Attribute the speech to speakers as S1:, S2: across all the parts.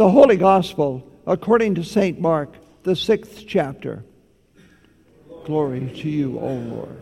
S1: The Holy Gospel according to St. Mark, the 6th chapter. Glory to you, O Lord.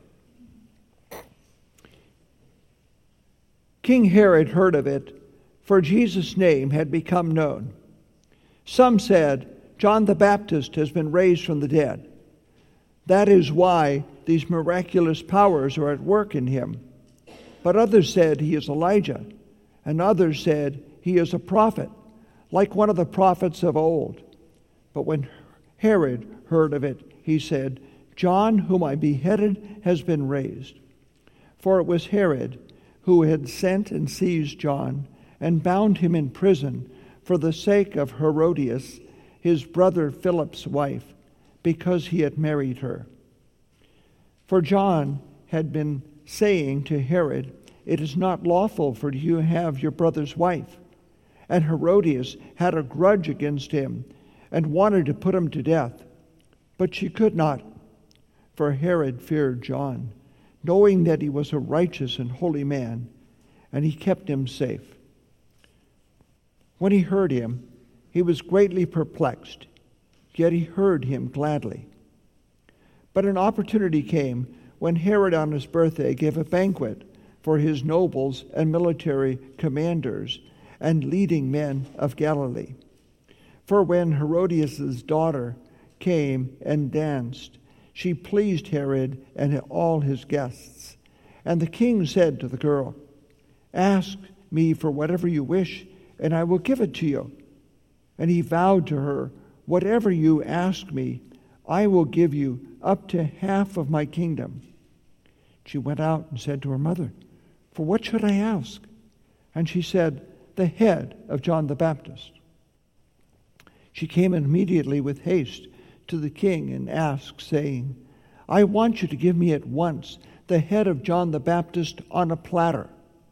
S1: King Herod heard of it, for Jesus' name had become known. Some said, John the Baptist has been raised from the dead. That is why these miraculous powers are at work in him. But others said he is Elijah, and others said he is a prophet, like one of the prophets of old. But when Herod heard of it, he said, John, whom I beheaded, has been raised. For it was Herod who had sent and seized John and bound him in prison for the sake of Herodias, his brother Philip's wife, because he had married her. For John had been saying to Herod, it is not lawful for you to have your brother's wife. And Herodias had a grudge against him and wanted to put him to death. But she could not, for Herod feared John, knowing that he was a righteous and holy man, and he kept him safe. When he heard him, he was greatly perplexed, yet he heard him gladly. But an opportunity came when Herod on his birthday gave a banquet for his nobles and military commanders and leading men of Galilee. For when Herodias' daughter came and danced, she pleased Herod and all his guests. And the king said to the girl, ask me for whatever you wish, and I will give it to you. And he vowed to her, whatever you ask me, I will give you up to half of my kingdom. She went out and said to her mother, for what should I ask? And she said, the head of John the Baptist. She came immediately with haste to the king and asked, saying, I want you to give me at once the head of John the Baptist on a platter.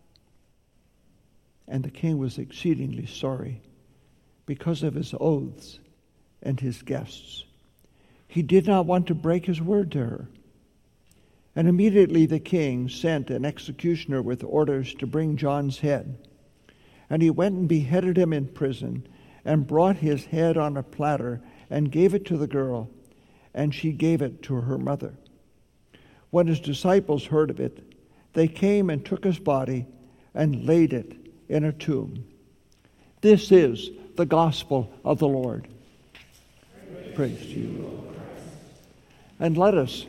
S1: And the king was exceedingly sorry because of his oaths and his guests. He did not want to break his word to her. And immediately the king sent an executioner with orders to bring John's head. And he went and beheaded him in prison and brought his head on a platter and gave it to the girl, and she gave it to her mother. When his disciples heard of it, they came and took his body and laid it in a tomb. This is the gospel of the Lord. Praise to you, Lord. And let us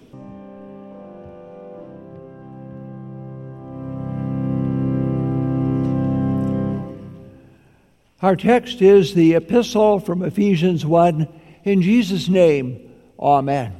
S1: Our text is the epistle from Ephesians 1. In Jesus' name, amen.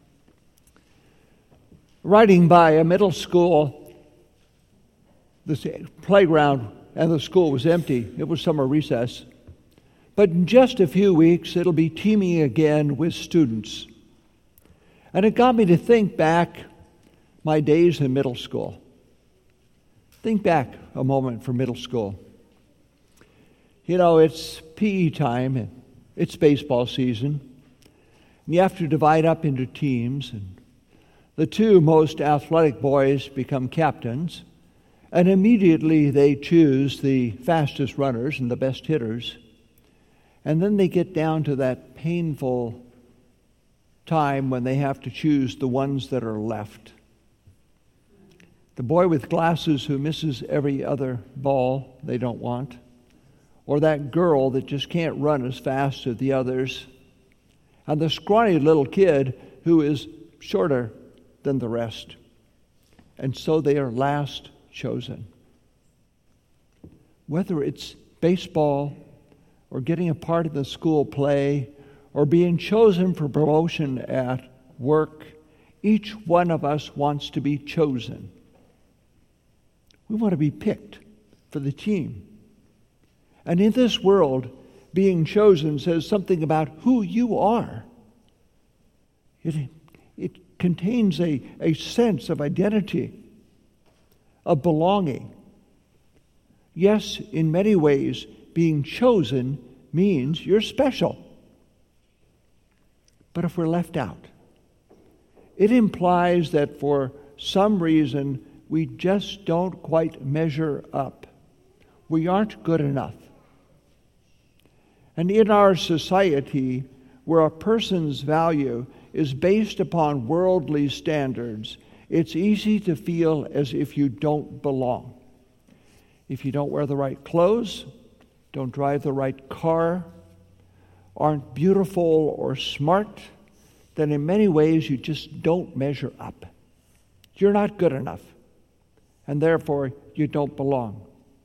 S1: Riding by a middle school, the playground and the school was empty. It was summer recess. But in just a few weeks, it'll be teeming again with students. And it got me to think back my days in middle school. Think back a moment for middle school. You know, it's PE time, and it's baseball season. And you have to divide up into teams, and the two most athletic boys become captains, and immediately they choose the fastest runners and the best hitters. And then they get down to that painful time when they have to choose the ones that are left. The boy with glasses who misses every other ball they don't want, or that girl that just can't run as fast as the others, and the scrawny little kid who is shorter than the rest. And so they are last chosen. Whether it's baseball or getting a part of the school play or being chosen for promotion at work, each one of us wants to be chosen. We want to be picked for the team. And in this world, being chosen says something about who you are. It contains a sense of identity, of belonging. Yes, in many ways, being chosen means you're special. But if we're left out, it implies that for some reason we just don't quite measure up. We aren't good enough. And in our society, where a person's value is based upon worldly standards, it's easy to feel as if you don't belong. If you don't wear the right clothes, don't drive the right car, aren't beautiful or smart, then in many ways you just don't measure up. You're not good enough, and therefore you don't belong.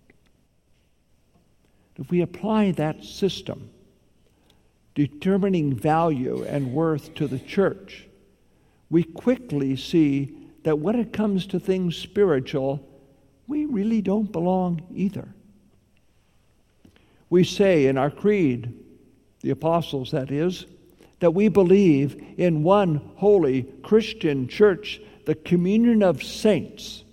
S1: If we apply that system, determining value and worth to the church, we quickly see that when it comes to things spiritual, we really don't belong either. We say in our creed, the apostles that is, that we believe in one holy Christian church, the communion of saints.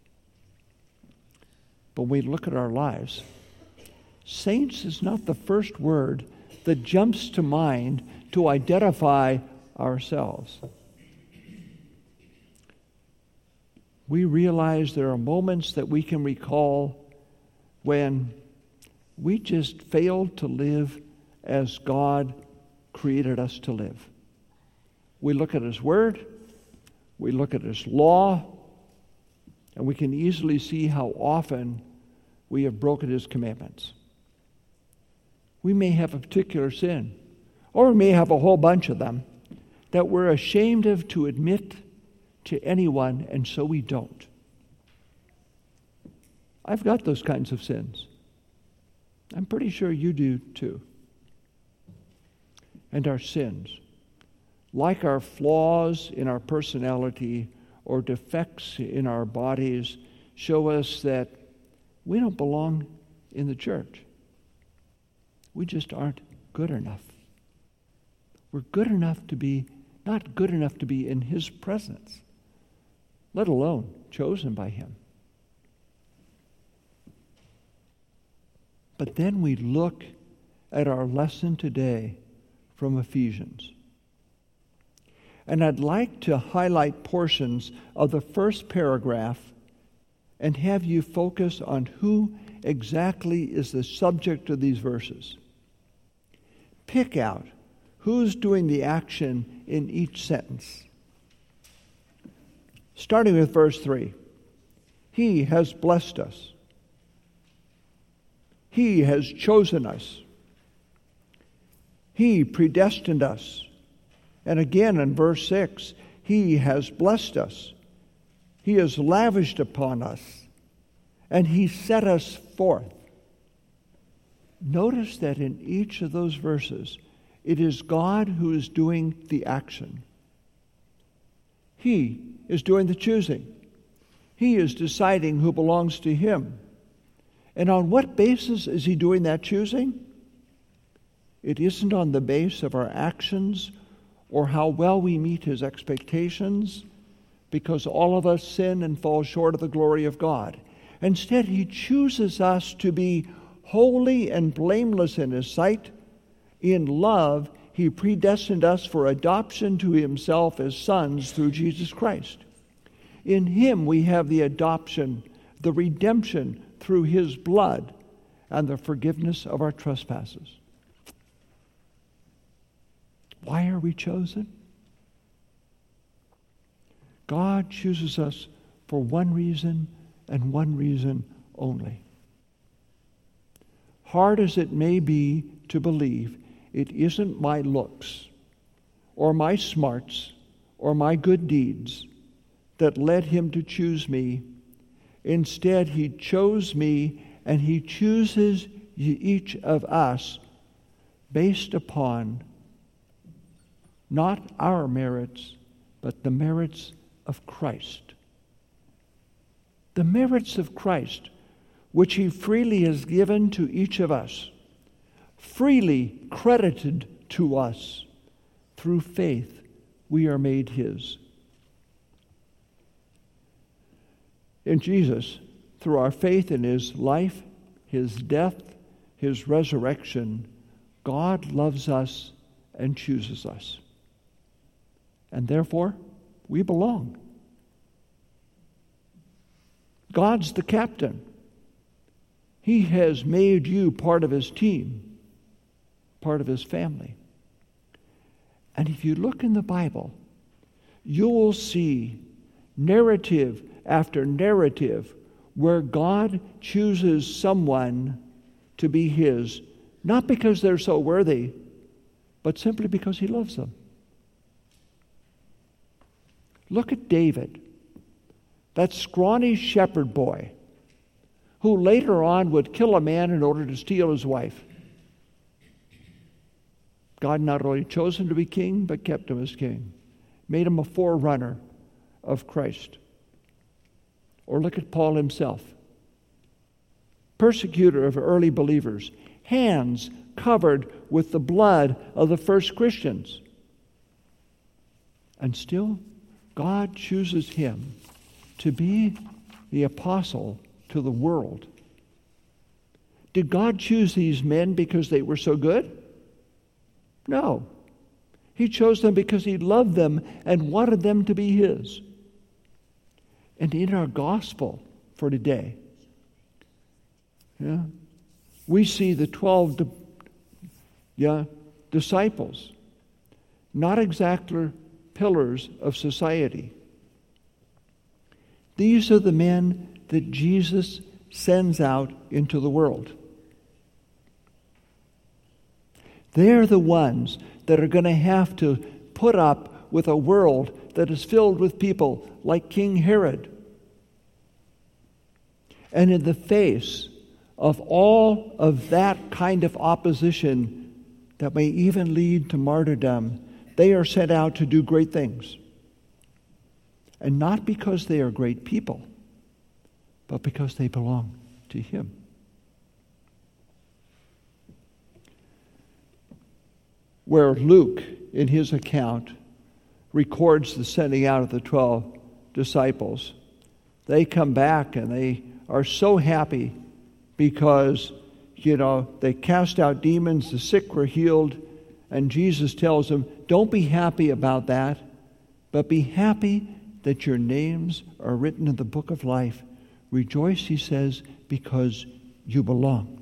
S1: But when we look at our lives, saints is not the first word that jumps to mind to identify ourselves. We realize there are moments that we can recall when we just failed to live as God created us to live. We look at His Word, we look at His law, and we can easily see how often we have broken His commandments. We may have a particular sin, or we may have a whole bunch of them that we're ashamed of to admit to anyone, and so we don't. I've got those kinds of sins. I'm pretty sure you do too. And our sins, like our flaws in our personality or defects in our bodies, show us that we don't belong in the church. We just aren't good enough. We're good enough to be, not good enough to be in His presence, let alone chosen by Him. But then we look at our lesson today from Ephesians. And I'd like to highlight portions of the first paragraph and have you focus on who exactly is the subject of these verses. Pick out who's doing the action in each sentence. Starting with verse 3. He has blessed us. He has chosen us. He predestined us. And again in verse 6, He has blessed us. He has lavished upon us. And He set us forth. Notice that in each of those verses, it is God who is doing the action. He is doing the choosing. He is deciding who belongs to Him. And on what basis is He doing that choosing? It isn't on the base of our actions or how well we meet His expectations, because all of us sin and fall short of the glory of God. Instead, He chooses us to be holy and blameless in His sight. In love, He predestined us for adoption to Himself as sons through Jesus Christ. In Him we have the adoption, the redemption through His blood, and the forgiveness of our trespasses. Why are we chosen? God chooses us for one reason and one reason only. Hard as it may be to believe, it isn't my looks or my smarts or my good deeds that led Him to choose me. Instead, He chose me, and He chooses each of us based upon not our merits, but the merits of Christ. The merits of Christ, which He freely has given to each of us, freely credited to us. Through faith, we are made His. In Jesus, through our faith in His life, His death, His resurrection, God loves us and chooses us. And therefore, we belong. God's the captain. He has made you part of His team. part of his family. And if you look in the Bible, you will see narrative after narrative where God chooses someone to be his, not because they're so worthy, but simply because he loves them. Look at David, that scrawny shepherd boy who later on would kill a man in order to steal his wife. God not only chose him to be king, but kept him as king, made him a forerunner of Christ. Or look at Paul himself, persecutor of early believers, hands covered with the blood of the first Christians. And still, God chooses him to be the apostle to the world. Did God choose these men because they were so good? No. He chose them because he loved them and wanted them to be his. And in our gospel for today, we see the 12 disciples, not exactly pillars of society. These are the men that Jesus sends out into the world. They're the ones that are going to have to put up with a world that is filled with people like King Herod. And in the face of all of that kind of opposition that may even lead to martyrdom, they are sent out to do great things. And not because they are great people, but because they belong to him. Where Luke, in his account, records the sending out of the 12 disciples, they come back and they are so happy because, they cast out demons, the sick were healed, and Jesus tells them, don't be happy about that, but be happy that your names are written in the book of life. Rejoice, he says, because you belong.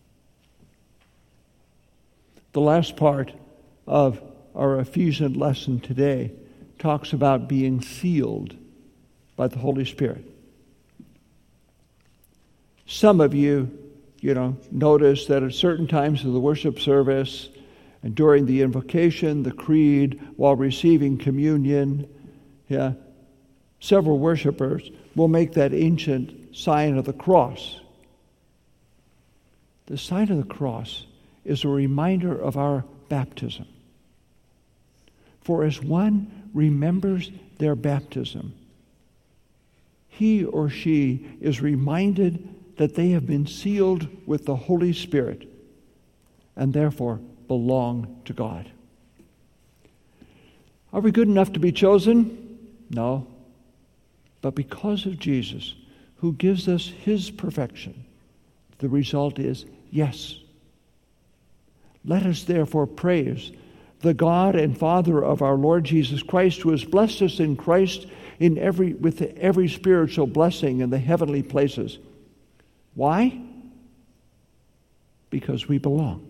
S1: The last part of our Ephesian lesson today talks about being sealed by the Holy Spirit. Some of you, notice that at certain times of the worship service and during the invocation, the creed, while receiving communion, several worshipers will make that ancient sign of the cross. The sign of the cross is a reminder of our baptism. For as one remembers their baptism, he or she is reminded that they have been sealed with the Holy Spirit and therefore belong to God. Are we good enough to be chosen? No. But because of Jesus, who gives us his perfection, the result is yes. Let us therefore praise the God and Father of our Lord Jesus Christ, who has blessed us in Christ with every spiritual blessing in the heavenly places. Why? Because we belong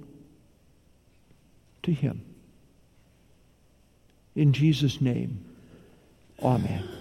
S1: to him. In Jesus' name, amen.